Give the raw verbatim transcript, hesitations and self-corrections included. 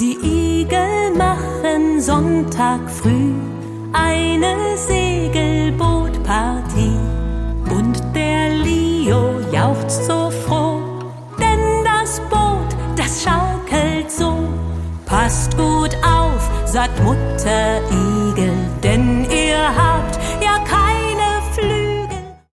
Die Igel machen Sonntag früh eine Segelbootpartie und der Leo jauchzt so froh, denn das Boot, das schaukelt so. Passt gut auf, sagt Mutter Igel, denn ihr habt